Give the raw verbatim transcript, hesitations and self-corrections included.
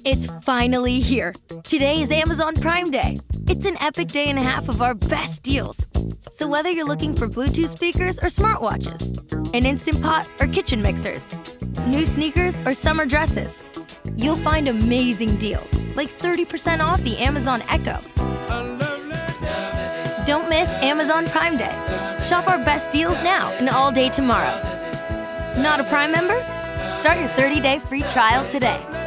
It's finally here. Today is Amazon Prime Day. It's an epic day and a half of our best deals. So whether you're looking for Bluetooth speakers or smartwatches, an Instant Pot or kitchen mixers, new sneakers or summer dresses, you'll find amazing deals, like thirty percent off the Amazon Echo. Don't miss Amazon Prime Day. Shop our best deals now and all day tomorrow. Not a Prime member? Start your thirty-day free trial today.